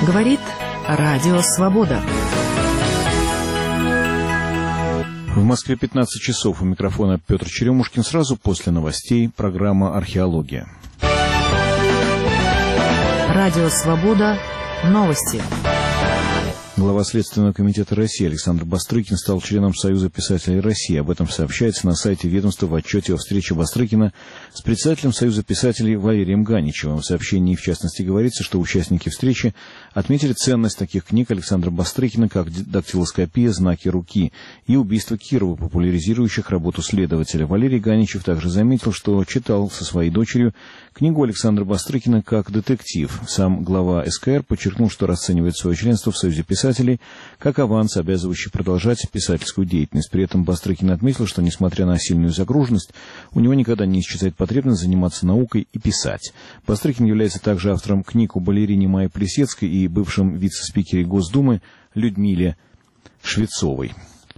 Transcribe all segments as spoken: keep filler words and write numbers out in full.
Говорит Радио Свобода. В Москве пятнадцать часов. У микрофона Петр Черемушкин. Сразу после новостей программа «Археология». Радио Свобода. Новости. Глава Следственного комитета России Александр Бастрыкин стал членом Союза писателей России. Об этом сообщается на сайте ведомства в отчете о встрече Бастрыкина с председателем Союза писателей Валерием Ганичевым. В сообщении, в частности, говорится, что участники встречи отметили ценность таких книг Александра Бастрыкина, как «Дактилоскопия. Знаки руки» и «Убийство Кирова», популяризирующих работу следователя. Валерий Ганичев также заметил, что читал со своей дочерью книгу Александра Бастрыкина как детектив. Сам глава эс ка эр подчеркнул, что расценивает свое членство в Союзе писателей как аванс, обязывающий продолжать писательскую деятельность. При этом Бастрыкин отметил, что, несмотря на сильную загруженность, у него никогда не исчезает потребность заниматься наукой и писать. Бастрыкин является также автором книг о балерине Майе Плисецкой и бывшем вице-спикере Госдумы Людмиле Швецовой.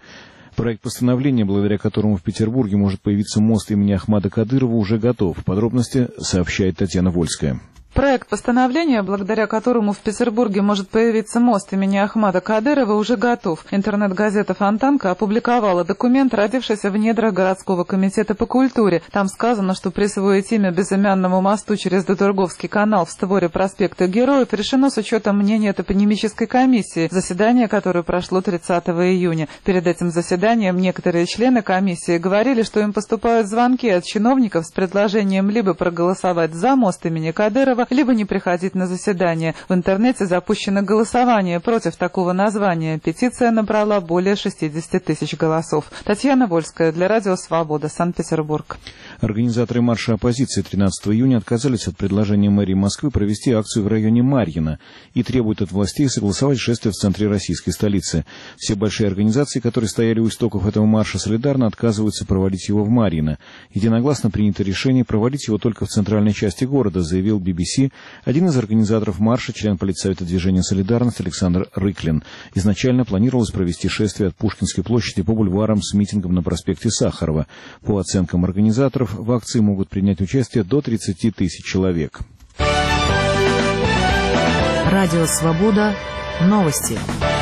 Проект постановления, благодаря которому в Петербурге может появиться мост имени Ахмада Кадырова, уже готов. Подробности сообщает Татьяна Вольская. Проект постановления, благодаря которому в Петербурге может появиться мост имени Ахмада Кадырова, уже готов. Интернет-газета «Фонтанка» опубликовала документ, родившийся в недрах городского комитета по культуре. Там сказано, что присвоить имя безымянному мосту через Додурговский канал в створе проспекта Героев решено с учетом мнения топонимической комиссии, заседание которое прошло тридцатого июня. Перед этим заседанием некоторые члены комиссии говорили, что им поступают звонки от чиновников с предложением либо проголосовать за мост имени Кадырова, либо не приходить на заседание. В интернете запущено голосование против такого названия. Петиция набрала более шестидесяти тысяч голосов. Татьяна Вольская для Радио Свобода, Санкт-Петербург. Организаторы марша оппозиции тринадцатого июня отказались от предложения мэрии Москвы провести акцию в районе Марьино и требуют от властей согласовать шествие в центре российской столицы. Все большие организации, которые стояли у истоков этого марша, солидарно отказываются проводить его в Марьино. Единогласно принято решение проводить его только в центральной части города, заявил би би си один из организаторов марша, член политсовета движения «Солидарность» Александр Рыклин. Изначально планировалось провести шествие от Пушкинской площади по бульварам с митингом на проспекте Сахарова. По оценкам организаторов, в акции могут принять участие до тридцати тысяч человек. Радио Свобода. Новости.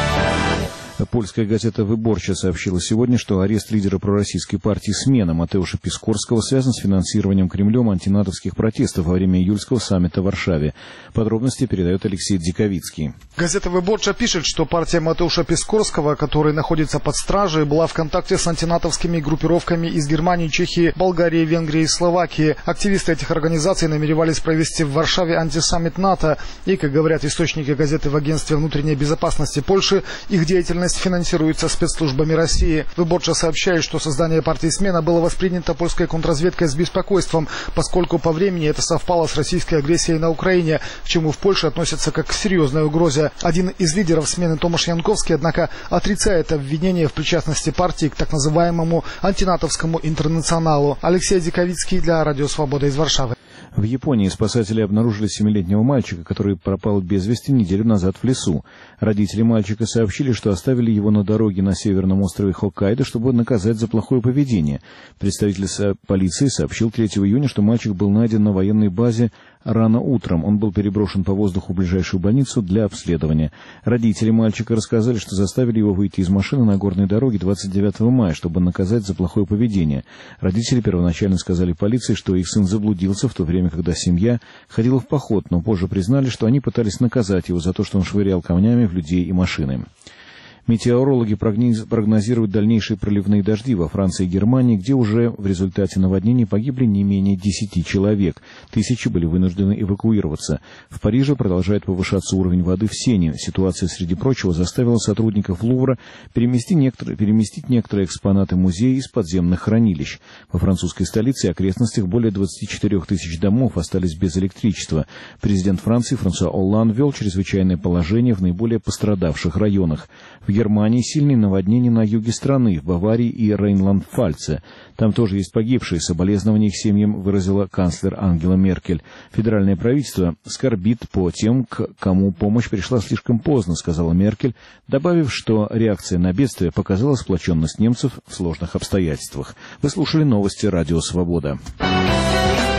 Польская газета «Выборча» сообщила сегодня, что арест лидера пророссийской партии «Смена» Матеуша Пискорского связан с финансированием Кремлем антинатовских протестов во время июльского саммита в Варшаве. Подробности передает Алексей Диковицкий. Газета «Выборча» пишет, что партия Матеуша Пискорского, который находится под стражей, была в контакте с антинатовскими группировками из Германии, Чехии, Болгарии, Венгрии и Словакии. Активисты этих организаций намеревались провести в Варшаве антисаммит НАТО. И, как говорят источники газеты в агентстве внутренней безопасности Польши, их деятельность финансируется спецслужбами России. Выборча сообщает, что создание партии «Смена» было воспринято польской контрразведкой с беспокойством, поскольку по времени это совпало с российской агрессией на Украине, к чему в Польше относятся как к серьезной угрозе. Один из лидеров «Смены» Томаш Янковский, однако, отрицает обвинение в причастности партии к так называемому антинатовскому интернационалу. Алексей Диковицкий для Радио Свобода из Варшавы. В Японии спасатели обнаружили семилетнего мальчика, который пропал без вести неделю назад в лесу. Родители мальчика сообщили, что оставили его на дороге на северном острове Хоккайдо, чтобы наказать за плохое поведение. Представитель полиции сообщил третьего июня, что мальчик был найден на военной базе рано утром. Он был переброшен по воздуху в ближайшую больницу для обследования. Родители мальчика рассказали, что заставили его выйти из машины на горной дороге двадцать девятого мая, чтобы наказать за плохое поведение. Родители первоначально сказали полиции, что их сын заблудился в то время, когда семья ходила в поход, но позже признали, что они пытались наказать его за то, что он швырял камнями в людей и машины. Метеорологи прогнозируют дальнейшие проливные дожди во Франции и Германии, где уже в результате наводнений погибли не менее десяти человек. Тысячи были вынуждены эвакуироваться. В Париже продолжает повышаться уровень воды в Сене. Ситуация, среди прочего, заставила сотрудников Лувра переместить некоторые, переместить некоторые экспонаты музея из подземных хранилищ. Во французской столице и окрестностях более двадцати четырёх тысяч домов остались без электричества. Президент Франции Франсуа Олланд ввел чрезвычайное положение в наиболее пострадавших районах. В Германии сильные наводнения на юге страны, в Баварии и Рейнланд-Пфальце. Там тоже есть погибшие. Соболезнования их семьям выразила канцлер Ангела Меркель. Федеральное правительство скорбит по тем, к кому помощь пришла слишком поздно, сказала Меркель, добавив, что реакция на бедствие показала сплоченность немцев в сложных обстоятельствах. Вы слушали новости Радио Свобода.